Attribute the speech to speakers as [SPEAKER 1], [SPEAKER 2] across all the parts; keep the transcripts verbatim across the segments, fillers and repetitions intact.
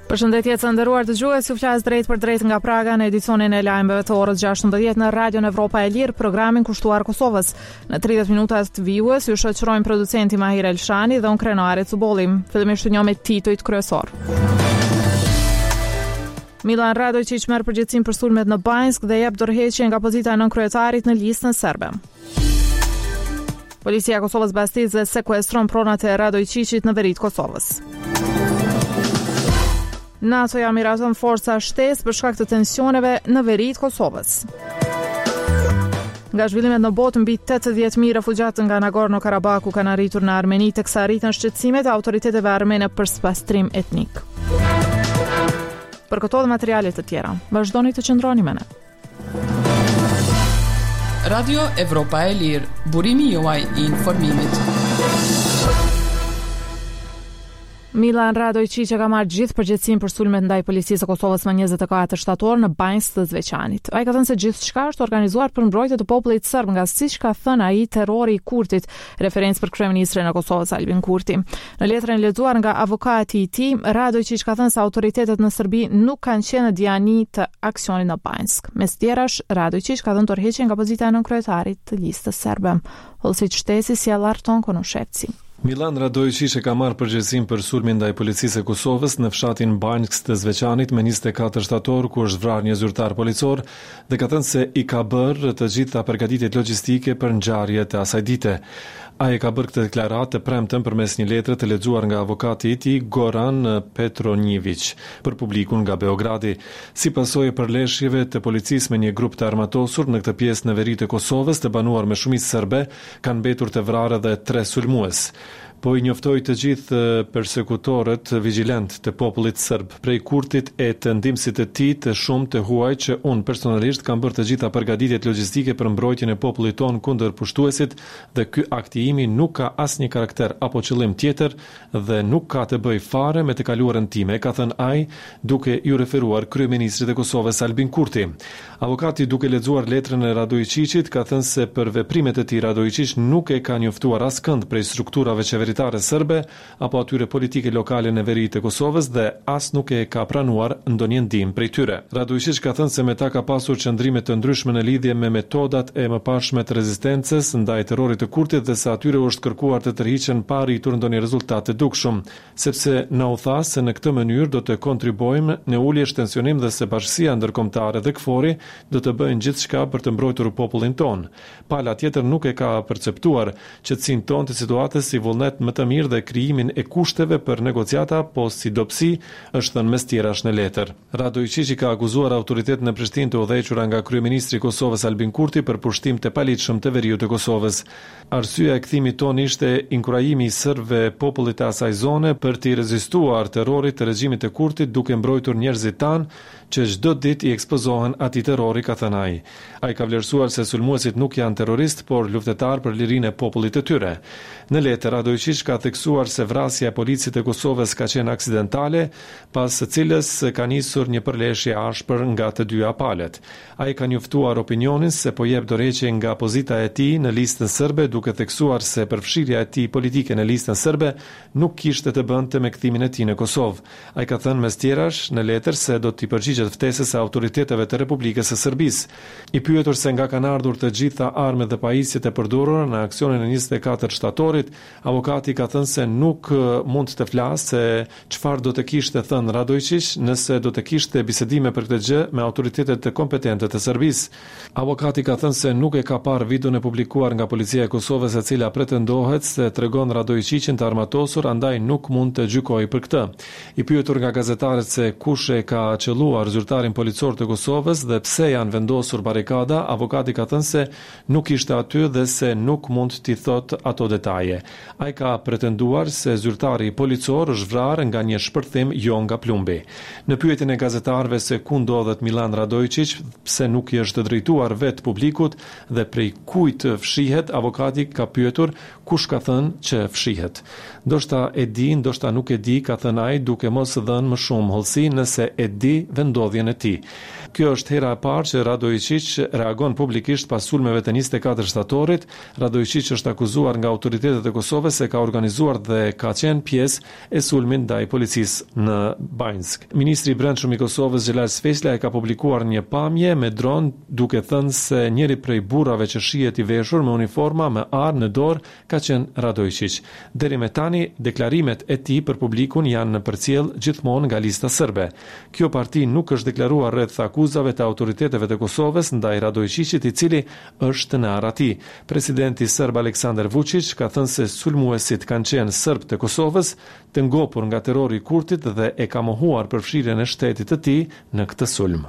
[SPEAKER 1] Përshëndetje të nderuar dëgjues, ju flas drejt për drejt nga Praga në edicionin e lajmeve të orës gjashtëmbëdhjetë në Radion Evropa e Lirë, programin kushtuar Kosovës. Në tridhjetë minutat të vijues ju shoqërojmë producenti Mahir Elshani dhe unë Krenari Cubolli. Fillimisht të njohim me titujt kryesor. Milan Radojčić merr përgjegjësinë për sulmet në Banjsk dhe jep dorëheqje nga pozita e nënkryetarit në listën serbe. Policia e Kosovës Bastizë sekuestron pronat e Radojčićit në veri të Kosovës. NATO ja miraton forca shtesë për shkak të tensioneve në veri të Kosovës. Nga zhvillimet në botë, mbi tetëdhjetë mijë refugjat nga Nagorno-Karabaku kanë arritur në Armeni, teksa arritën shqetësimet e autoriteteve armene për spastrim etnik. Për këto dhe materialet të tjera, vazhdoni të qëndroni me ne.
[SPEAKER 2] Radio Evropa e Lirë, burimi juaj i informimit.
[SPEAKER 1] Milan Radojčić ka marrë gjithë përgjegjësinë për sulmet ndaj policisë së Kosovës më njëzet e katër shtator në Banjsk të Zveçanit. Ai ka thënë se gjithçka është organizuar për mbrojtje të popullit serb, nga siç ka thënë ai terrori i Kurtit, referencë për kryeministrin e Kosovës Albin Kurti. Në letrën e lexuar nga avokati i tij, Radojčić ka thënë se autoritetet në Serbi nuk kanë qenë në diani të aksionit në Banjsk. Mes tjerash, Radojčić ka dhënë dorëheqje nga pozita e nënkryetarit të listës serbe. Hollësi shtesi si Allarton Konushevci.
[SPEAKER 3] Milan Radojčić e ka marrë përgjegjësinë për sulmin ndaj policisë së Kosovës në fshatin Banjsk të Zveçanit me njëzet e katër shtator, ku është vrarë një zyrtar policor dhe ka thënë se i ka bërë të gjitha përgatitjet logjistike për ngjarjet e asaj dite. Ai ka bërë këtë deklaratë të premten përmes një letre të lexuar nga avokati i tij Goran Petronjević për publikun nga Beogradi, si pasojë përleshjeve të policisë me një grup të armatosur në këtë pjesë në veri të Kosovës të banuar me shumicë serbe, kanë mbetur të vrarë dhe tre sulmues. Po i njoftoi të gjithë persekutorët vigjilent të popullit serb prej Kurtit e të ndihmësit të tij të shumë të huaj që unë personalisht kam bërë të gjitha përgatitjet logjistike për mbrojtjen e popullit ton kundër pushtuesit dhe ky akti imi nuk ka asnjë karakter apo qëllim tjetër dhe nuk ka të bëjë fare me të kaluarën time, ka thënë ai, duke ju referuar kryeministrit të Kosovës Albin Kurti. Avokati, duke lexuar letrën e Radojčićit, ka thënë se për veprimet e tij Radojčić nuk e ka njoftuar askënd prej strukturave qeveritare serbe apo atyre politike lokale në veri të Kosovës dhe as nuk e ka pranuar ndonjë ndihmë prej tyre. Radojčić ka thënë se me ta ka pasur qëndrime të ndryshme në lidhje me metodat e mëparshme të rezistencës ndaj terrorit të Kurtit dhe se atyre u është kërkuar të tërhiqen pa arritur ndonjë rezultat të dukshëm, sepse na u tha se në këtë mënyrë do të kontribuojmë në ulje shtensionim dhe se bashkësia ndërkombëtare dhe KFOR-i do të bëjnë gjithçka për të mbrojtur popullin ton. Pala tjetër nuk e ka perceptuar qetësinë tonë të situatës si vullnet më të mirë dhe krijimin e kushteve për negociata, po si dobësi, është thënë mes tjerash në letër. Radojčić ka akuzuar autoritetet në Prishtinë të udhëhequra nga kryeministri i Kosovës Albin Kurti për pushtim të paligjshëm të veriut të Kosovës. Arsyeja e kthimit ton ishte inkurajimi i serbëve popullit të asaj zone për të rezistuar terrorit të regjimit të Kurtit duke mbrojtur njerëzit tan që çdo ditë i ekspozohen atij terrori, ka thënë ai. Ai ka vlerësuar se sulmuesit nuk janë terroristë, por luftëtar për lirinë e popullit të tyre. Në letër, Radojčić ka theksuar se vrasja e policit të Kosovës ka qenë aksidentale, pas së cilës ka nisur një përleshje ashpër nga të dyja palët. Ai ka njoftuar opinionin se po jep dorëheqje nga pozita e tij në listën serbe, duke theksuar se përfshirja e tij politike në listën serbe nuk kishte të bënte me kthimin e tij në Kosovë. Ai ka thënë mes tjerash në letër se do t'i përgjigjet ftesës së autoriteteve të Republikës së Serbisë. I pyetur se nga kanë ardhur të gjitha armët dhe pajisjet e përdorura në aksionin e njëzet e katër shtatorit, avokati ka thënë se nuk mund të flasë se çfarë do të kishte thënë Radojčić nëse do të kishte bisedime për këtë gjë me autoritetet të kompetente të Serbisë. Avokati ka thënë se nuk e ka parë videon e publikuar nga policia e Kosovës e cila pretendohet se tregon Radojčićin të armatosur, andaj nuk mund të gjykojë për këtë. I pyetur nga gazetarët se kush e ka qelluar zyrtarin policor të Kosovës dhe pse janë vendosur barikada, avokati ka thënë se nuk ishte aty dhe se nuk mund t'i thotë ato detaje. Ai ka pretenduar se zyrtari policor është vrarë nga një shpërthim, jo nga plumbi. Në pyetjen e gazetarëve se ku ndodhet Milan Radojčić, pse nuk i është drejtuar vet publikut dhe prej kujt fshihet, avokati ka pyetur kush ka thënë që fshihet. Ndoshta e di, ndoshta nuk e di, ka thënë ai, duke mos dhënë më shumë hollësi nëse e di vendodhjen e tij. Kjo është hera e parë që Radojčić reagon publikisht pas sulmeve të njëzet e katër shtatorit. Radojčić është akuzuar nga autoritetet e Kosovës se ka organizuar dhe ka qenë pjesë e sulmin ndaj policisë në Banjsk. Ministri i Brendshëm i Kosovës Xhelal Sfesla e ka publikuar një pamje me dron duke thënë se njëri prej burrave që shihet i veshur me uniforma me armë në dorë ka qenë Radojčić. Deri me tani deklarimet e tij për publikun janë në përcjell gjithmonë nga lista serbe. Kjo parti nuk është deklaruar rreth akuzave të autoriteteve të Kosovës ndaj Radojčićit, i cili është në arati. Presidenti serb Aleksandar Vučić ka thënë se sulmuesit kanë qenë serb të Kosovës, të ngopur nga terrori i Kurtit dhe e ka mohuar përfshirjen e shtetit të tij në këtë sulm.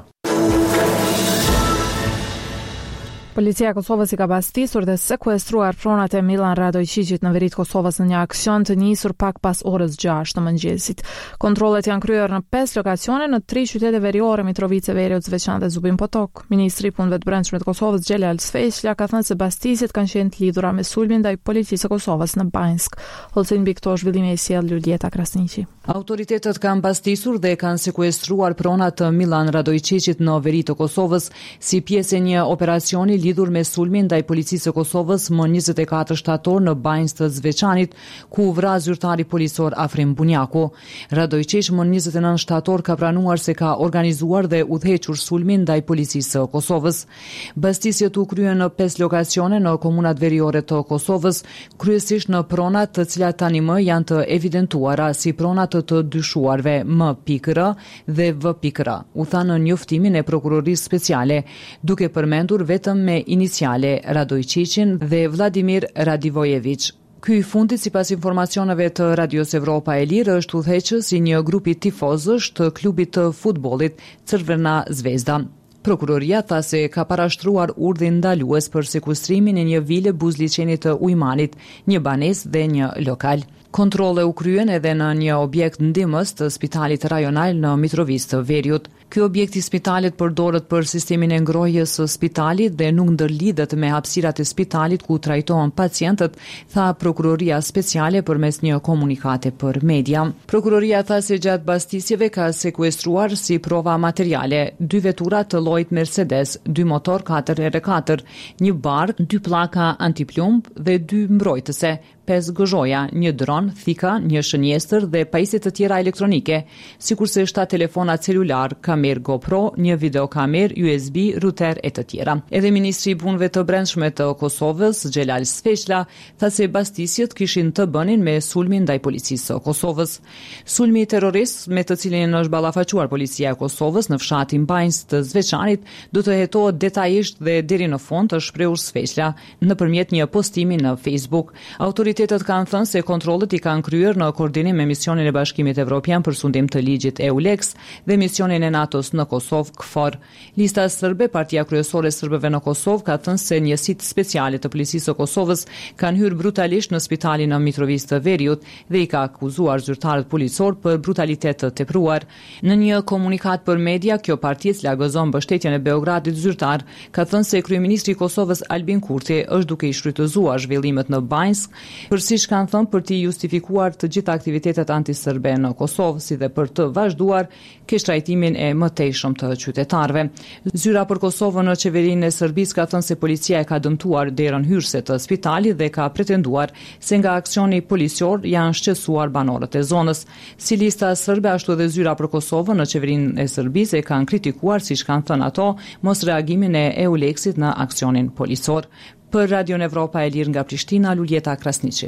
[SPEAKER 1] Policia e Kosovës i ka bastisur dhe sekuestruar pronat e Milan Radojčićit në veri të Kosovës në një aksion të nisur pak pas orës gjashtë të mëngjesit. Kontrollet janë kryer në pesë lokacione në tri qytete veriore, Mitrovica, Veriut, Zveçan dhe Zubin Potok. Ministri i Punëve të Brendshme të Kosovës Xhelal Sfesla ka thënë se bastisit kanë qenë të lidhura me sulmin ndaj policisë së Kosovës në Banjsk. Hollësin mbi këto zhvillime i sjell Luljeta Krasniqi.
[SPEAKER 4] Autoritetet kanë bastisur dhe kanë sekuestruar pronat të Milan Radojčićit në veri të Kosovës si pjesë e një operacioni lidhur me sulmin ndaj policisë së Kosovës më njëzet e katër shtator në Banjë të Zveçanit, ku u vra zyrtari policor Afrim Bunjaku. Radojčić më njëzet e nëntë shtator ka pranuar se ka organizuar dhe udhëhequr sulmin ndaj policisë së Kosovës. Bastisjet u kryen në pesë lokacione në komunat veriore të Kosovës, kryesisht në pronat të cilat tani më janë të evidentuara si pronat të dyshuarve M.R. dhe V.R. u tha në njoftimin e prokurorisë speciale, duke përmendur vetëm me iniciale Radojčićin dhe Vladimir Radivojević. Ky i fundit, sipas informacioneve të Radios Evropa e Lirë, është udhëheqës i një grupi tifozësh të klubit të futbollit Crvena Zvezda. Prokuroria tha se ka parashtruar urdhrin ndalues për sekuestrimin e një vile buzliçeni të Ujmanit, një banesë dhe një lokal. Kontrolle u kryen edhe në një objekt ndihmës të spitalit rajonal në Mitrovic të Veriut. Ky objekt i spitalit përdoret për sistemin e ngrohjes së spitalit dhe nuk ndërlidhet me hapësirat e spitalit ku trajtohen pacientët, tha prokuroria speciale përmes një komunikate për media. Prokuroria tha se gjatë bastisjeve ka sekuestruar si prova materiale dy vetura të llojit Mercedes, dy motor katër R katër, një bark, dy pllaka antiplumb dhe dy mbrojtëse, pesë gëzhoja, një dron, thika, një shënjestër dhe pajisje të tjera elektronike, sikurse shtat telefona celular, kamerë GoPro, një videokamerë U S B, ruter e të tjera. Edhe ministri i Punëve të Brendshme të Kosovës, Xhelal Sfesla, tha se bastisjet kishin të bënin me sulmin ndaj policisë së Kosovës. Sulmi terrorist me të cilin është ballafaquar policia e Kosovës në fshatin Banjë të Zveçanit do të hetohet detajisht dhe deri në fund, të shprehur Sfesla nëpërmjet një postimi në Facebook. Autoritetet kanë thënë se kontrollet i kanë kryer në koordinim me misionin e Bashkimit Evropian për sundim të ligjit EULEX dhe misionin e NATO-s në Kosovë, K F O R. Lista serbe, partia kryesore e serbëve në Kosovë, ka thënë se njësitë speciale të policisë së Kosovës kanë hyrë brutalisht në spitalin në Mitrovic të Veriut dhe i ka akuzuar zyrtarët policor për brutalitet të tepruar. Në një komunikat për media, kjo parti që gëzon mbështetjen e Beogradit zyrtar, ka thënë se kryeministri i Kosovës Albin Kurti është duke i shfrytëzuar zhvillimet në Banjsk, për siç kanë thënë për të justifikuar të gjitha aktivitetet antiserbe në Kosovë, si dhe për të vazhduar keqtrajtimin e mëtejshëm të qytetarëve. Zyra për Kosovën në qeverinë e Serbisë ka thënë se policia e ka dëmtuar derën hyrëse të spitalit dhe ka pretenduar se nga aksioni policor janë shqetësuar banorët e zonës. Si lista serbe, ashtu edhe zyra për Kosovën në qeverinë e Serbisë e kanë kritikuar, siç kanë thënë ato, mos reagimin e EULEX-it në aksionin policor. Për Radion Evropa e Lirë nga Prishtina, Luljeta Krasniqi.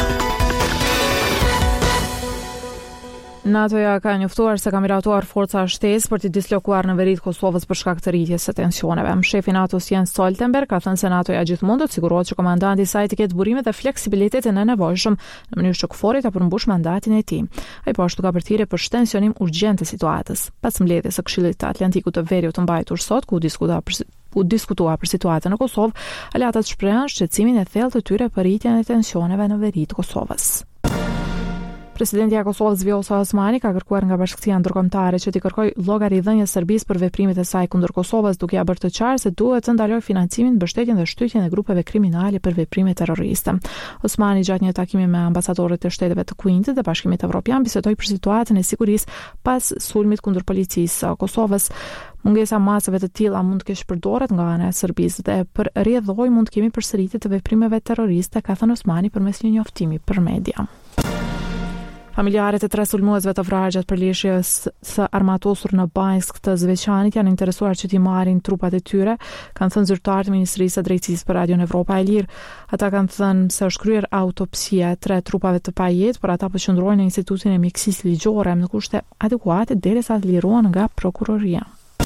[SPEAKER 1] NATO-ja ka njoftuar se ka miratuar forca shtesë për të dislokuar në veri të Kosovës për shkak të rritjes së tensioneve. Shefi i NATO-s Jens Stoltenberg ka thënë se NATO-ja gjithmonë do të sigurohet që komandanti i saj të ketë burime dhe fleksibilitetin e nevojshëm në mënyrë që K F O R-i ta përmbush mandatin e tij. Ai po ashtu ka përthirrje për shtensionim urgjent të situatës. Pas mbledhjes së Këshillit të Atlantikut të Veriut të mbajtur sot, ku diskutua për u diskutua për situatën në Kosovë, aleatët shprehen shqetësimin e thellë të tyre për rritjen e tensioneve në veri të Kosovës. Presidenti i Kosovës Vjosa Osmani ka kërkuar nga Bashkësia Ndërkombëtare që t'i kërkojë llogaridhënie Serbisë për veprimet e saj kundër Kosovës, duke ia bërë të qartë se duhet të ndalojë financimin, mbështetjen dhe shtytjen e grupeve kriminale për veprime terroriste. Osmani gjatë një takimi me ambasadorët e shteteve të Kuintit dhe Bashkimit Evropian bisedoi për situatën e sigurisë pas sulmit kundër policisë së Kosovës. Mungesa masave të tilla mund të kesh përdoret nga ana e Serbisë dhe për rrjedhoj mund të kemi përsëritje të veprimeve terroriste, ka thënë Osmani përmes një njoftimi për media. Familjarët e tre sulmuesve të vrarë gjatë përleshjes së armatosur në Banjsk të Zveçanit janë interesuar që t'i marrin trupat e tyre, kanë thënë zyrtarët e Ministrisë së Drejtësisë për Radion Evropa e Lirë. Ata kanë thënë se është kryer autopsia e tre trupave të pajetë, por ata po qëndrojnë në Institutin e Mjekësisë Ligjore në kushte adekuate derisa të lirohen nga prokuroria.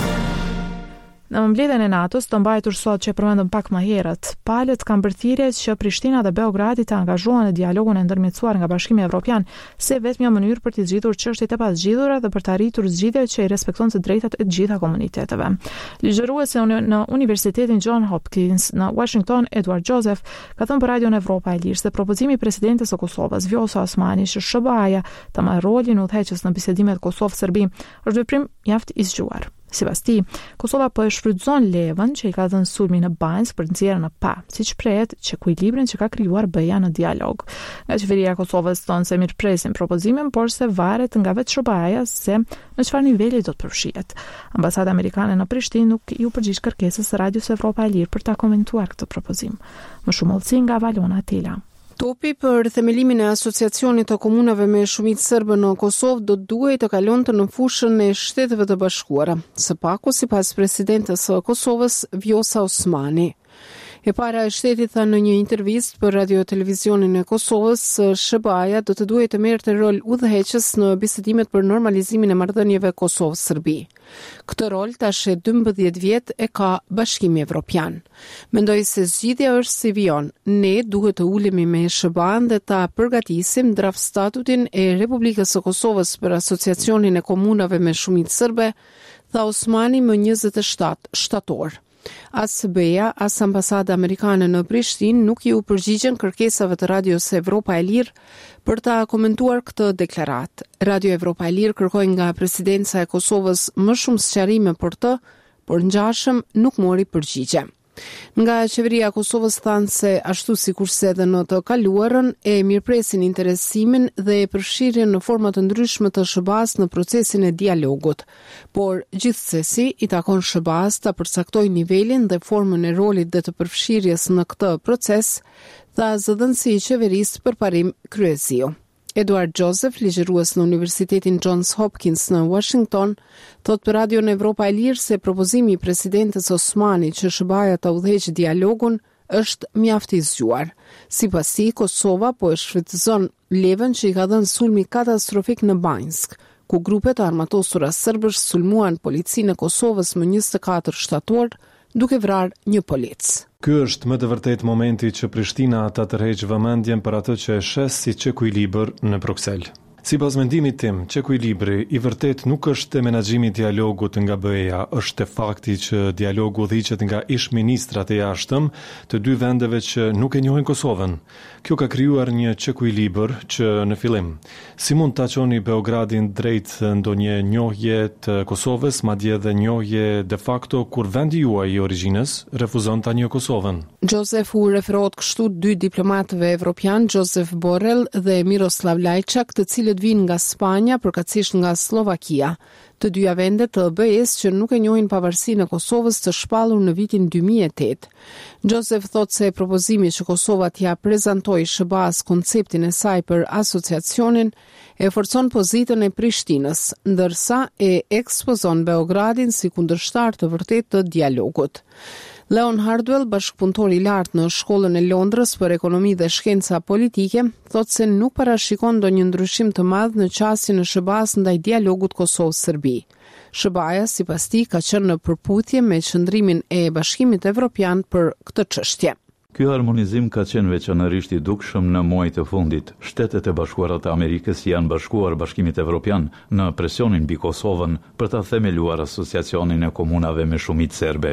[SPEAKER 1] Në mbledhjen e NATO-s të mbajtur sot që përmendëm pak më herët, palët kanë bërë thirrje që Prishtina dhe Beogradi të angazhohen në dialogun e ndërmjetësuar nga Bashkimi Evropian si vetmja mënyrë për të zgjidhur çështjet e pazgjidhura dhe për të arritur zgjidhje që i respekton të drejtat e të gjitha komuniteteve. Ligjëruesi në Universitetin John Hopkins në Washington, Edward Joseph, ka thënë për Radion Evropa e Lirë se propozimi i presidentes së Kosovës, Vjosa Osmani, që S B A-ja të marrë rolin udhëheqës në bisedimet Kosovë-Serbi, është veprim mjaft i zgjuar. Sipas tij, Kosova po e shfrytëzon levën që i ka dhënë sulmi në Banjsk për të nxjerrë në pa, siç prehet që ekuilibrin që ka krijuar B E A në dialog. Nga qeveria e Kosovës thonë se mirëpresin propozimin, por se varet nga vetë S B A-ja se në çfarë niveli do të përfshihet. Ambasada amerikane në Prishtinë nuk i u përgjigj kërkesës së Radios Evropa e Lirë për ta komentuar këtë propozim. Më shumë hollësi nga Valona Tela.
[SPEAKER 5] Topi për themelimin e asociacionit të komunave me shumicë serbe në Kosovë do të duhej të kalonte në fushën e Shteteve të Bashkuara, së paku sipas presidentes së Kosovës Vjosa Osmani. E para e shtetit tha në një intervistë për radio televizionin e Kosovës, S B A-ja do të duhej të merrte rol udhëheqës në bisedimet për normalizimin e marrëdhënieve Kosovë-Serbi. Këtë rol tash e dymbëdhjetë vjet e ka Bashkimi Evropian. Mendoj se zgjidhja është si vijon. Ne duhet të ulemi me S B A-n dhe ta përgatisim draft statutin e Republikës së Kosovës për asociacionin e komunave me shumicë serbe, tha Osmani më njëzet e shtatë shtator. As S B A-ja, as ambasada amerikane në Prishtinë nuk i u përgjigjen kërkesave të Radios Evropa e Lirë për ta komentuar këtë deklaratë. Radio Evropa e Lirë kërkoi nga presidenca e Kosovës më shumë sqarime për të, por ngjashëm nuk mori përgjigje. Nga qeveria e Kosovës thanë se ashtu sikurse edhe në të kaluarën e mirëpresin interesimin dhe e përfshirjen në forma të ndryshme të S B A-s në procesin e dialogut, por gjithsesi i takon S B A-s ta përcaktojë nivelin dhe formën e rolit dhe të përfshirjes në këtë proces, tha zëdhënësi i qeverisë përparim Kryesiu. Edward Joseph, ligjërues në Universitetin Johns Hopkins në Washington, thot për Radion Evropa e Lirë se propozimi i presidentes Osmani që S B A-ja ta udhëheqë dialogun është mjaft i zgjuar. Sipas tij, Kosova po e shfrytëzon levën që i ka dhënë sulmi katastrofik në Banjsk, ku grupe të armatosura serbësh sulmuan policinë e Kosovës më njëzet e katër shtator, duke vrarë një polic.
[SPEAKER 3] Ky është më të vërtet momenti që Prishtina ta tërheqë vëmendjen për atë që e shes si çekuilibër në Bruksel. Sipas mendimit tim, çekuilibri i vërtet nuk është te menaxhimi i dialogut nga B E A, është te fakti që dialogu udhëhiqet nga ish-ministrat e jashtëm të dy vendeve që nuk e njohin Kosovën. Kjo ka krijuar një çekuilibër që në fillim, si mund ta çoni Beogradin drejt ndonjë njohje të Kosovës, madje edhe njohje de facto kur vendi juaj i origjinës refuzon ta njohë Kosovën.
[SPEAKER 5] Joseph u referohet kështu dy diplomatëve evropian, Joseph Borrell dhe Miroslav Lajçak, të cilët vinë nga Spanja, përkatësisht nga Slovakia, të dyja vendet të B E S që nuk e njohin pavarësinë e Kosovës të shpallur në vitin dy mijë e tetë. Joseph thot se propozimi që Kosova t'ia prezantojë S B A-s konceptin e saj për asociacionin e forcon pozitën e Prishtinës, ndërsa e ekspozon Beogradin si kundërshtar të vërtetë të dialogut. Leon Hardwell, bashkëpunëtor i lartë në shkollën e Londrës për ekonomi dhe shkenca politike, thotë se nuk parashikon ndonjë ndryshim të madh në qasjen e S B A-s ndaj dialogut Kosovë-Serbi. S B A-ja, sipas tij, ka qenë në përputhje me qëndrimin e Bashkimit Evropian për këtë çështje.
[SPEAKER 6] Ky harmonizim ka qenë veçanërisht i dukshëm në muajt e fundit. Shtetet e Bashkuara të Amerikës janë bashkuar Bashkimit Evropian në presionin mbi Kosovën për ta themeluar asociacionin e komunave me shumicë serbe.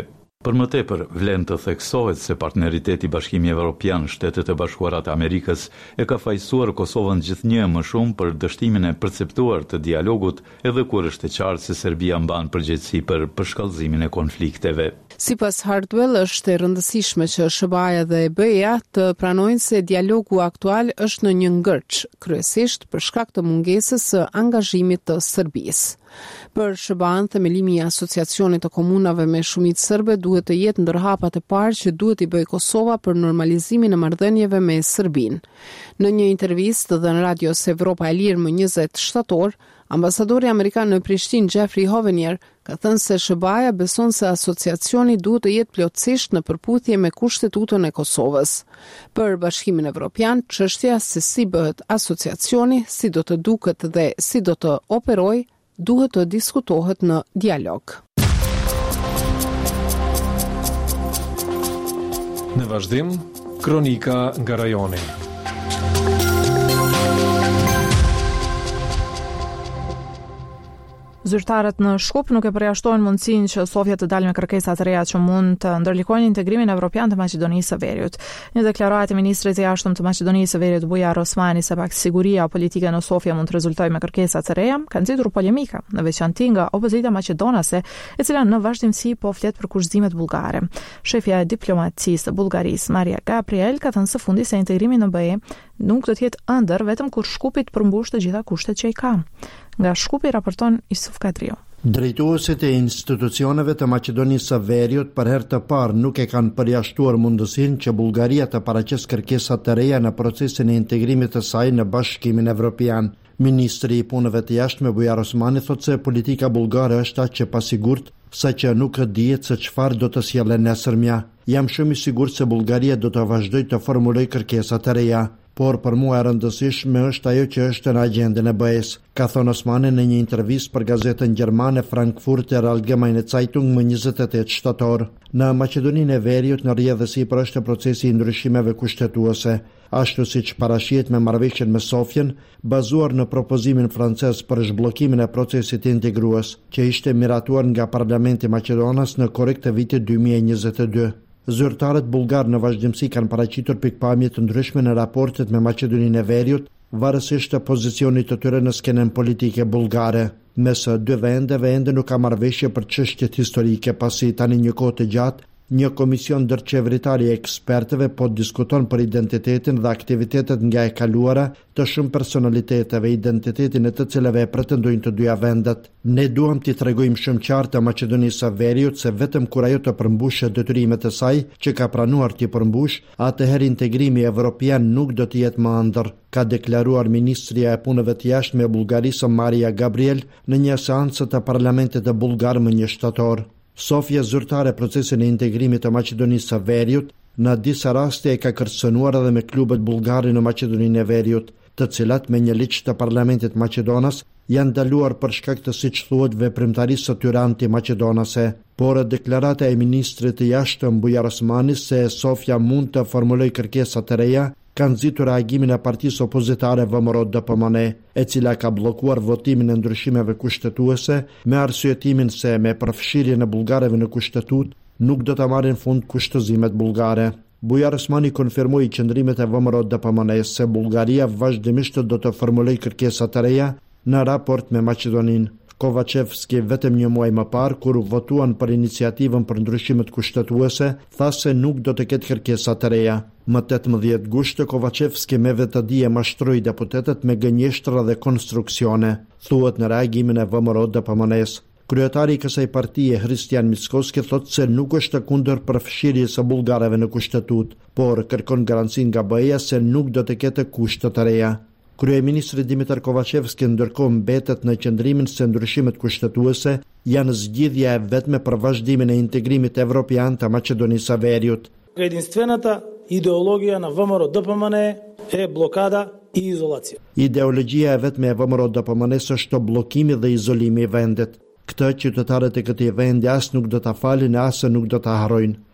[SPEAKER 6] Për më tepër, vlen të theksohet se partneriteti Bashkimi Evropian Shtetet e Bashkuara të Amerikës e ka fajsuar Kosovën gjithnjë më shumë për dështimin e perceptuar të dialogut, edhe kur është e qartë se Serbia mban përgjegjësi për përshkallëzimin e konflikteve.
[SPEAKER 5] Sipas Hardwell, është e rëndësishme që S B A-ja dhe E B E-ja të pranojnë se dialogu aktual është në një ngërç, kryesisht për shkak të mungesës së angazhimit të Serbisë. Për S B A-n, themelimi i Asociacionit të Komunave me Shumicë Serbe duhet të jetë ndër hapat e parë që duhet i bëjë Kosova për normalizimin e marrëdhënieve me Serbinë. Në një intervistë dhënë Radios Evropa e Lirë më njëzet shtator, ambasadori amerikan në Prishtinë Jeffrey Hovenier ka thënë se S B A-ja beson se asociacioni duhet të jetë plotësisht në përputhje me kushtetutën e Kosovës. Për Bashkimin Evropian, çështja se si bëhet asociacioni, si do të duket dhe si do të operojë, duhet të diskutohet në dialog.
[SPEAKER 3] Në vazhdim, kronika nga rajoni.
[SPEAKER 1] Zyrtarët në Shkup nuk e përjashtojnë mundësinë që Sofia të dalë me kërkesa të reja që mund të ndërlikojnë integrimin evropian të Maqedonisë së Veriut. Një deklaratë e ministrit të jashtëm të Maqedonisë së Veriut Bujar Osmani se pak siguria politike në Sofia mund të rezultojë me kërkesa të reja, ka nxitur polemika, në veçanti nga opozita maqedonase, e cila në vazhdimsi po flet për kushtimet bullgare. Shefja e diplomacisë të Bullgarisë, Maria Gabriel, ka thënë së fundi se integrimi në B E nuk do të jetë ëndër vetëm kur Shkupi të përmbush të gjitha kushtet që i ka. Nga Shkupi raporton Isuf Kadriu.
[SPEAKER 7] Drejtuesit e institucioneve të Maqedonisë së Veriut për herë të parë nuk e kanë përjashtuar mundësinë që Bullgaria të paraqesë kërkesa të reja në procesin e integrimit të saj në Bashkimin Evropian. Ministri i Punëve të Jashtme Bujar Osmani thotë se politika bullgare është aq e pasigurt saqë nuk dihet se çfarë do të sjellë nesërmja. Jam shumë i sigurt se Bullgaria do të vazhdojë të formulojë kërkesa të reja, por për mua e rëndësishme është ajo që është në agjendën e B E-s, ka thënë Osmani në një intervistë për gazetën gjermane Frankfurter Allgemeine Zeitung më njëzet e tetë shtator. Në Maqedoninë e Veriut në rrjedhësipër është procesi i ndryshimeve kushtetuese, ashtu siç parashihet me marrëveshjen me Sofjen, bazuar në propozimin francez për zhbllokimin e procesit integrues, që ishte miratuar nga Parlamenti Maqedonas në korrik të vitit dy mijë e njëzet e dy. Zyrtarët bullgar në vazhdimsi kanë paraqitur pikpamje të ndryshme në raportet me Maqedoninë e Veriut, varësisht të pozicionit të tyre në skenën politike bullgare. Mes dy vendeve ende nuk ka marrëveshje për çështjet historike, pasi tani një kohë të gjatë një komision ndërqeveritar i ekspertëve po diskuton për identitetin dhe aktivitetet nga e kaluara të shumë personaliteteve, identitetin e të cilëve pretendojnë të dyja vendet. Ne duam t'i tregojmë shumë qartë Maqedonisë së Veriut se vetëm kur ajo të përmbushë detyrimet e saj që ka pranuar t'i përmbush, atëherë integrimi evropian nuk do të jetë më ëndër, ka deklaruar ministria e punëve të jashtme e Bullgarisë Maria Gabriel në një seancë të parlamentit të bullgar më një shtator. Sofia zyrtare procesin e integrimit të Maqedonisë së Veriut në disa raste e ka kërcënuar edhe me klubet bullgare në Maqedoninë e Veriut, të cilat me një ligj të parlamentit maqedonas janë ndaluar për shkak të, siç thuhet, veprimtarisë së tyre anti-maqedonase. Por deklarata e ministrit të jashtëm Bujar Osmani se Sofia mund të formulojë kërkesa të reja ka nxitur reagimin e partisë opozitare V M R O D P M N, e cila ka bllokuar votimin e ndryshimeve kushtetuese me arsyetimin se me përfshirjen e bullgarëve në kushtetut nuk do të marrin fund kushtëzimet bullgare. Bujar Osmani konfirmoi qëndrimet e V M R O D P M N se Bullgaria vazhdimisht do të formulojë kërkesa të reja në raport me Maqedoninë. Kovacevski vetëm një muaj më parë, kur votuan për iniciativën për ndryshimet kushtetuese, tha se nuk do të ketë kërkesa të reja. Më tetëmbëdhjetë gusht, Kovacevski me vetëdije mashtroi deputetët me gënjeshtra dhe konstruksione, thuhet në reagimin e V M R O D P M N-s. Kryetari i kësaj partie, Hristijan Mickoski, thotë se nuk është kundër përfshirjes së bullgarëve në kushtetut, por kërkon garanci nga B E-ja se nuk do të ketë kushte të reja. Kryeministri Dimitar Kovacevski ndërkohë mbetet në qëndrimin se ndryshimet kushtetuese janë zgjidhja e vetme për vazhdimin e integrimit evropian të Maqedonisë së Veriut.
[SPEAKER 8] Единствената идеология на V M R O D P M N е блокада и изолация.
[SPEAKER 7] Ideologjia e vetme e V M R O D P M N-s është bllokimi dhe izolimi i vendit. Këtë qytetarët e këtij vendi as nuk do ta falin, as nuk do ta harrojnë,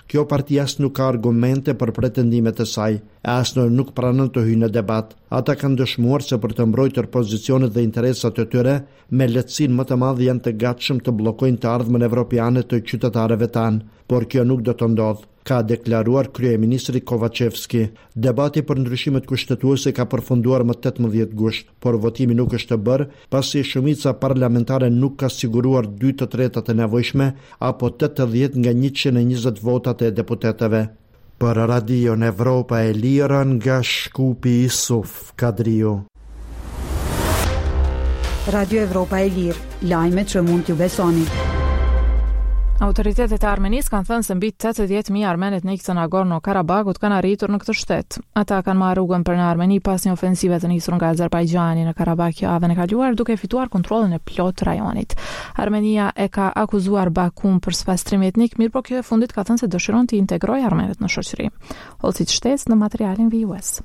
[SPEAKER 7] Kjo parti as nuk ka argumente për pretendimet e saj, e as në nuk pranon të hyjë në debat. Ata kanë dëshmuar se për të mbrojtur pozicionet dhe interesat e tyre, me lehtësinë më të madhe janë të gatshëm të bllokojnë të ardhmen evropiane të qytetarëve tanë, por kjo nuk do të ndodhë, ka deklaruar kryeministri Kovacevski. Debati për ndryshimet kushtetuese ka përfunduar më tetëmbëdhjetë gusht, por votimi nuk është bërë pasi shumica parlamentare nuk ka siguruar dy të tretat e nevojshme apo tetëdhjetë nga njëqind e njëzet votat e deputetëve. Për Radion Evropa e Lirë nga Shkupi Isuf Kadriu.
[SPEAKER 9] Radio Evropa e Lirë, lajmet që mund t'ju besoni.
[SPEAKER 1] Autoritetet e Armenisë kanë thënë se mbi tetëdhjetë mijë armen etnik të Nagorno-Karabagut kanë arritur në këtë shtet. Ata kanë marrë rrugën për në Armeni pas një ofensive të nisur nga Azerbajxhani në Karabakh javën e kaluar, duke fituar kontrollin e plot të rajonit. Armenia e ka akuzuar Bakun për spastrim etnik, mirë po kjo e fundit ka thënë se dëshiron të integrojë armenët në shoqëri. Olcit shtesë në materialin V U S.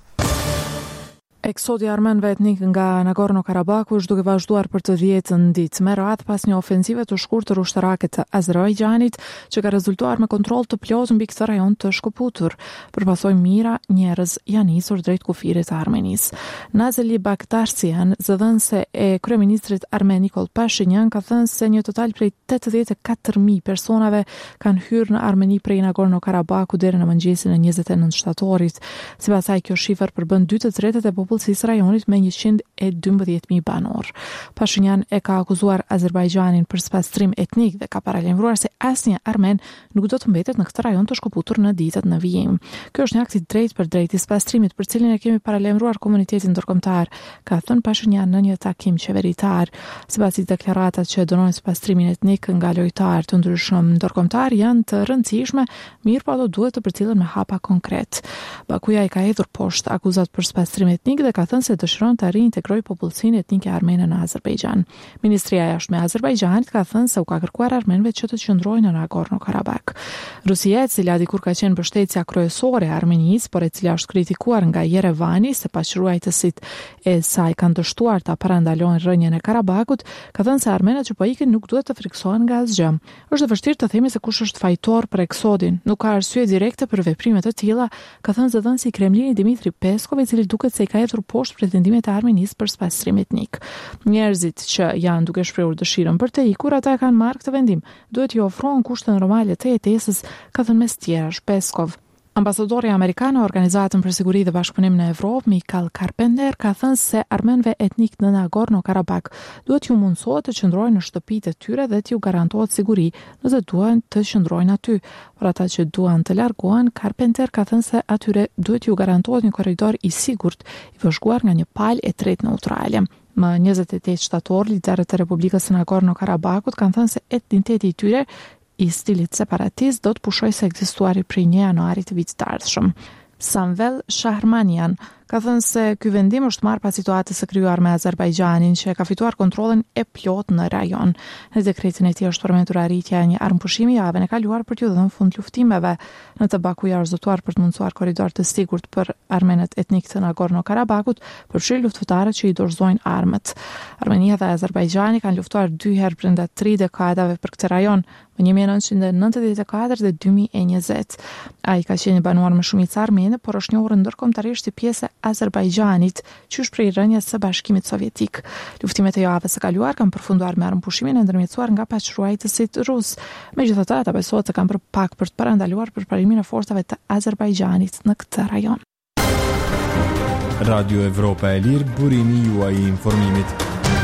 [SPEAKER 1] Eksodi armenëve etnik nga Nagorno-Karabaku është duke vazhduar për të dhjetën ditë me radhë pas një ofensive të shkurtër ushtarake të Azerbajxhanit që ka rezultuar me kontroll të plotë mbi këtë rajon të shkëputur. Për pasojë mira, njerëz janë nisur drejt kufirit të Armenisë. Nazeli Bakhtarsian, zëdhënëse e kryeministrit armen Nikol Pashinyan, ka thënë se një total prej tetëdhjetë e katër mijë personave kanë hyrë në Armeni prej Nagorno-Karabaku deri në mëngjesin e njëzet e nëntë shtatorit. Sipas saj, kjo shifër përbën dy të tretët e popullsisë rajonit me njëqind e dymbëdhjetë mijë banor. Pashinyan e ka akuzuar Azerbajxhanin për spastrim etnik dhe ka paralajmëruar se asnjë armen nuk do të mbetet në këtë rajon të shkëputur në ditët në vijim. Kjo është një akt i drejtë për drejtë i spastrimit për cilin e kemi paralajmëruar komunitetin ndërkombëtar, ka thënë Pashinyan në një takim qeveritar. Sipas deklaratat që dënojnë spastrimin etnik nga lojtarë të ndryshëm ndërkombëtar janë të rëndësishme, mirë po ato duhet të përcillen me hapa konkret. Bakuja i ka hedhur poshtë akuzat për spastrim etnik dhe ka thënë se dëshiron të reintegrojë popullsinë etnike armene në Azerbajxhan. Ministria e Jashtme e Azerbajxhanit ka thënë se u ka kërkuar armenëve që të qëndrojnë në Nagorno-Karabakh. Rusia, e cila dikur ka qenë mbështetësja kryesore e Armenisë, por e cila është kritikuar nga Jerevani se paqruajtësit e saj kanë dështuar ta parandalojnë rrënjën e Karabakut, ka thënë se armenët që po ikin nuk duhet të friksohen nga asgjë. Është e vështirë të themi se kush është fajtor për eksodin. Nuk ka arsye direkte për veprime të tilla, ka thënë zëdhënësi i Kremlinit Dmitri Peskov, i cili duket se i ka hedhur poshtë pretendimet e Armenisë për spastrim etnik. Njerëzit që janë duke shprehur dëshirën për të ikur, ata kanë marrë këtë vendim. Duhet i ofrohen kushte normale të jetesës, ka thënë mes tjerash Peskov. Ambasadori amerikan në Organizatën për Siguri dhe Bashkëpunim në Evropë, Michael Carpenter, ka thënë se armenëve etnik në Nagorno-Karabakh duhet ju mundësohet të qëndrojnë në shtëpitë e tyre dhe t'ju garantohet siguri nëse duan të qëndrojnë aty. Por ata që duan të largohen, Carpenter ka thënë se atyre duhet ju garantohet një korridor i sigurt, i vëzhguar nga një palë e tretë neutrale. Më njëzet e tetë shtator, liderët e Republikës së Nagorno-Karabakut kanë thënë se etniteti i tyre i stilit separatist do të pushoj se ekzistuari prej një janarit të vitit të ardhshëm. Samvel Shahramanian ka thënë se ky vendim është marrë pas situatës së krijuar me Azerbajxhanin, që ka fituar kontrollin e plot në rajon. Në dekretin e tij është përmendur arritja e një armpushimi javën e kaluar për t'u dhënë fund luftimeve. Në të Bakuja është zotëtuar për të mundsuar korridor të sigurt për armenët etnik të Nagorno-Karabakut, përfshirë luftëtarët që i dorëzojnë armët. Armenia dhe Azerbajxhani kanë luftuar dy herë brenda tri dekadave për këtë rajon, në një mijë e nëntëqind e nëntëdhjetë e katër dhe dy mijë e njëzet. Ai ka qenë banuar me shumicë armene, por është njohur ndërkombëtarisht si pjesë e Azerbajxhanit, që është prej rënjes së Bashkimit Sovjetik. Luftimet e javës së kaluar kanë përfunduar me armpushimin e ndërmjetësuar nga paqruajtësit rus. Megjithatë, ata besohet se kanë bërë pak për të parandaluar përparimin e forcave të Azerbajxhanit në këtë rajon.
[SPEAKER 10] Radio Evropa e Lirë, burimi juaj i informimit.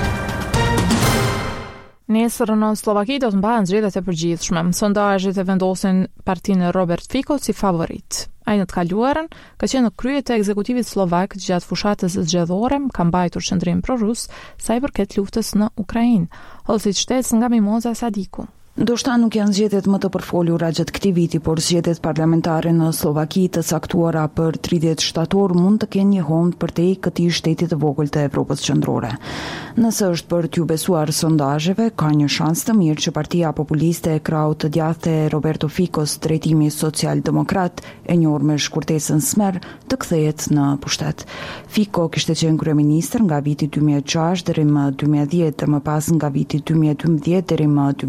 [SPEAKER 1] Nesër në Slovaki do të mbahen zgjedhjet e përgjithshme. Sondazhet e vendosin partinë Robert Fico si favorit. Ai në të kaluarën ka qenë në krye të ekzekutivit slovak gjatë fushatës zgjedhore, ka mbajtur qendrim pro-rus sa i përket luftës në Ukrainë. Holsi shtesë nga Mimoza Sadiku.
[SPEAKER 9] Ndoshta nuk janë zgjedhjet më të përfolura gjatë këtij viti, por zgjedhjet parlamentare në Slovaki të caktuara për tridhjetë shtator mund të kenë një hond përtej këtij shteti të vogël të Evropës qendrore. Nëse është për t'ju besuar sondazheve, ka një shans të mirë që Partia Populiste e krahut të djathtë e Roberto Ficos, drejtimi social-demokrat, e njohur me shkurtesën Smer, të kthehet në pushtet. Fico kishte qenë kryeministër nga viti dy mijë e gjashtë deri më dy mijë e dhjetë, më pas nga viti dy mijë e dymbëdhjetë deri më dy mijë e tetëmbëdhjetë.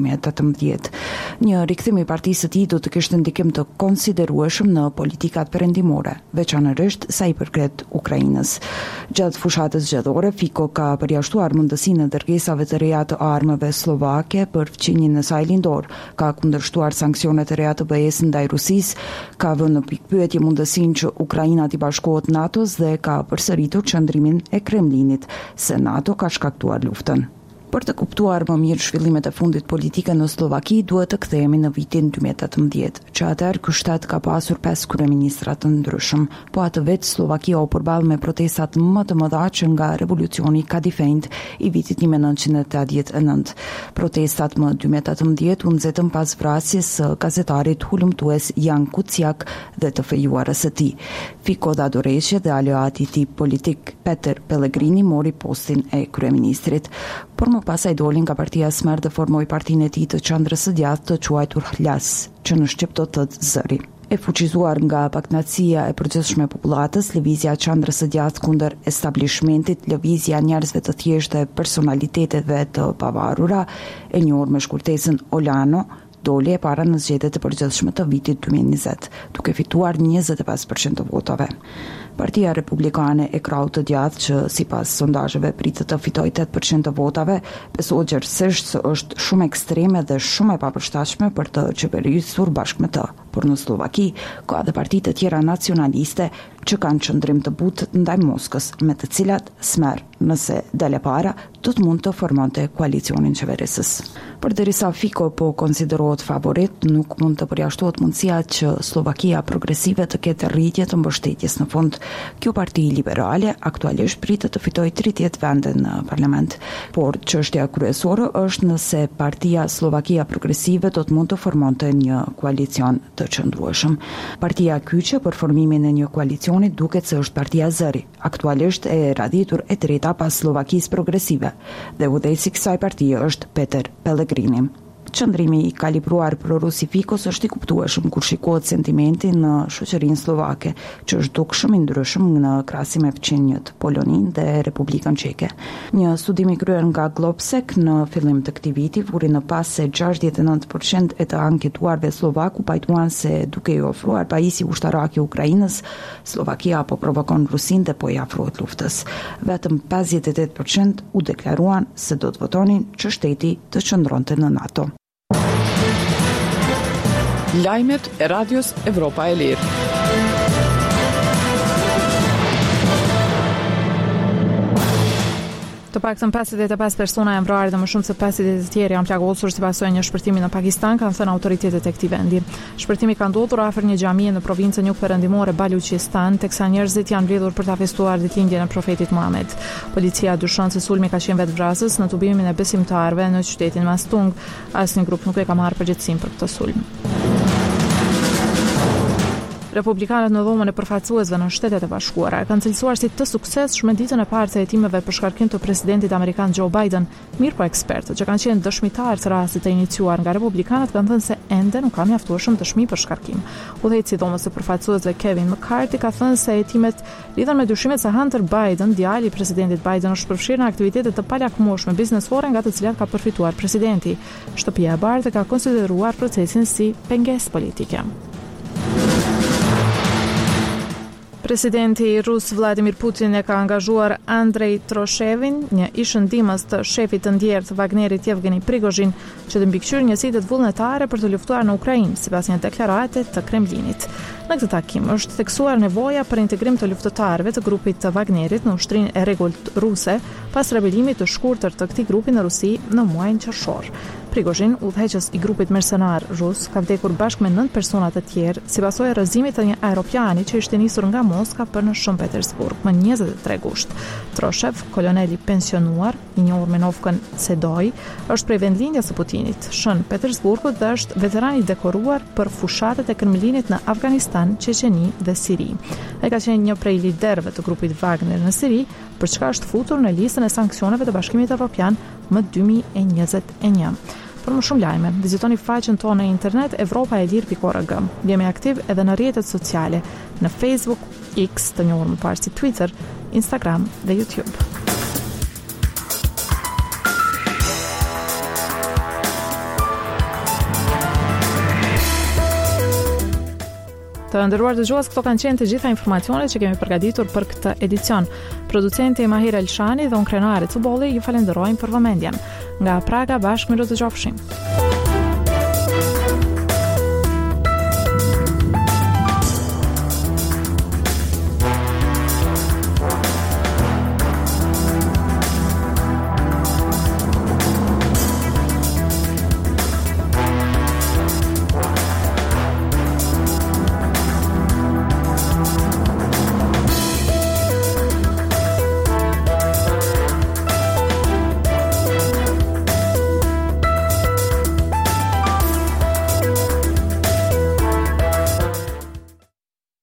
[SPEAKER 9] tetëmbëdhjetë. Një rikthim i partisë së tij do të kishte ndikim të konsiderueshëm në politikat perëndimore, veçanërisht sa i përket Ukrainës. Gjatë fushatës zgjedhore, Fico ka përjashtuar mundësinë e dërgesave të reja të armëve slovake për fqinjen e saj lindor, ka kundërshtuar sanksionet e reja të B E S ndaj Rusisë, ka vënë në pikpyetje mundësinë që Ukraina të bashkohet NATO-s dhe ka përsëritur qëndrimin e Kremlinit se NATO ka shkaktuar luftën. Për të kuptuar më mirë zhvillimet e fundit politike në Slovaki, duhet të kthehemi në vitin dy mijë e tetëmbëdhjetë, që atëherë ky shtet ka pasur pesë kryeministra të ndryshëm, po atë vetë Slovakia u përball me protestat më të mëdha që nga revolucioni kadifejnd i vitit një mijë e nëntëqind e tetëdhjetë e nëntë. Protestat më dy mijë e tetëmbëdhjetë u nxetën pas vrasjes së gazetarit hulumtues Jan Kuciak dhe të fejuarës së tij. Fico dha dorëheqje dhe aleati i tij politik Peter Pellegrini mori postin e kryeministrit. Por më pas ai doli nga partia Smer dhe formoi partinë e tij të qendrës së djathtë të quajtur Hlas, që në shqip do të thotë zëri. E fuqizuar nga paknatësia e përgjithshme e popullatës, lëvizja e qendrës së djathtë kundër establishmentit, lëvizja e njerëzve të thjeshtë e personaliteteve të pavarura, e njohur me shkurtesën Olano, doli e para në zgjedhjet e përgjithshme të vitit dy mijë e njëzet, duke fituar njëzet e pesë përqind të votave. Partia Republikane e krahut të djathtë, që sipas sondazheve pritet të fitojë tetë përqind të votave, besohet gjithsesi se është shumë ekstreme dhe shumë e papërshtatshme për të qeverisur bashkë me të. Por në Slovaki ka edhe parti të tjera nacionaliste që kanë qëndrim të butë ndaj Moskës, me të cilat Smer, nëse dele para, do të mund të formonte koalicionin qeverisës. Përderisa Fico po konsiderohet favorit, nuk mund të përjashtohet mundësia që Slovakia progresive të ketë rritje të mbështetjes në fund. Kjo parti liberale aktualisht pritet të fitojë tridhjetë vende në parlament, por çështja kryesore është nëse partia Slovakia Progresive do të mund të formonte një koalicion të qëndrueshëm. Partia kyçe për formimin e një koalicioni duket se është partia Zëri, aktualisht e raditur e treta pas Slovakisë Progresive, dhe udhëheqësi i kësaj partie është Peter Pellegrini. Qëndrimi i kalibruar pro-rusi Ficos është i kuptueshëm kur shikohet sentimenti në shoqërinë slovake, që është dukshëm i ndryshëm në krahasim me fqinjët Poloninë dhe Republikën Çeke. Një studim i kryer nga Globsec në fillim të këtij viti vuri në pas se gjashtëdhjetë e nëntë përqind e të anketuarve slovak u pajtuan se duke i ofruar pajisje ushtarake Ukrainës, Slovakia po provokon Rusinë dhe po i afrohet luftës. Vetëm pesëdhjetë e tetë përqind u deklaruan se do të votonin që shteti të qëndronte në NATO.
[SPEAKER 2] Lajmet e Radios Evropa e Lirë.
[SPEAKER 1] Të paktën pesëdhjetë e pesë persona janë vrarë dhe më shumë se pesëdhjetë të tjerë janë plagosur si pasojë një shpërtimi në Pakistan, kanë thënë autoritetet e këtij vendi. Shpërtimi ka ndodhur afër një xhamie në provincën jugperëndimore Baluchistan, teksa njerëzit janë mbledhur për ta festuar ditëlindjen e profetit Muhammed. Policia dyshon se sulmi ka qenë vetvrasës në tubimin e besimtarëve në qytetin Mastung. Asnjë grup nuk e ka marrë përgjegjësinë për këtë sulm. Republikanët në dhomën e përfaqësuesve në Shtetet e Bashkuara kanë cilësuar si të suksesshme ditën e parë të hetimeve për shkarkim të presidentit amerikan Joe Biden, mirë po ekspertët që kanë qenë dëshmitar të rastit të iniciuar nga republikanët kanë thënë se ende nuk ka mjaftueshëm dëshmi për shkarkim. Udhëheqësi i dhomës së përfaqësuesve Kevin McCarthy ka thënë se hetimet lidhen me dyshimet se Hunter Biden, djali i presidentit Biden, është përfshirë në aktivitete të palakmoshme biznesore nga të cilat ka përfituar presidenti. Shtëpia e Bardhë ka konsideruar procesin si pengesë politike. Presidenti rus Vladimir Putin e ka angazhuar Andrei Troshevin, një ish-ndihmës të shefit të ndjerë të Wagnerit Yevgeni Prigozhin, që të mbikëqyrë njësitë vullnetare për të luftuar në Ukrainë, sipas një deklarate të Kremlinit. Në këtë takim është theksuar nevoja për integrim të luftëtarëve të grupit të Wagnerit në ushtrinë e rregullt ruse pas rebelimit të shkurtër të këtij grupi në Rusi në muajin qershor. Prigozhin, udhëheqës i grupit mercenar rus, ka vdekur bashkë me nëntë persona të tjerë si pasojë e rrëzimit të një aeroplani që ishte nisur nga Moska për në Shën Petersburg më njëzet e tre gusht. Troshev, kolonel i pensionuar, i njohur me novkën Sedoj, është prej vendlindjes së Putinit, Shën Petersburgut, dhe është veteran i dekoruar për fushatet e Kremlinit në Afganistan, Çeçeni dhe Siri. Ai ka qenë një prej liderëve të grupit Wagner në Siri, për çka është futur në listën e sanksioneve të Bashkimit Evropian më dy mijë e njëzet e një. Për më shumë lajme, vizitoni faqen tonë në internet evropa e lirë pikë org. Jemi aktiv edhe në rrjetet sociale, në Facebook, X, të njohur më parë si Twitter, Instagram dhe YouTube. Të nderuar dëgjues, këto kanë qenë të gjitha informacionet që kemi përgatitur për këtë edicion. Producenti Mahir Elshani dhe unë krenari Cubolli ju falenderojmë për vëmendjen. Nga Praga bashkë me të dëgjofshim.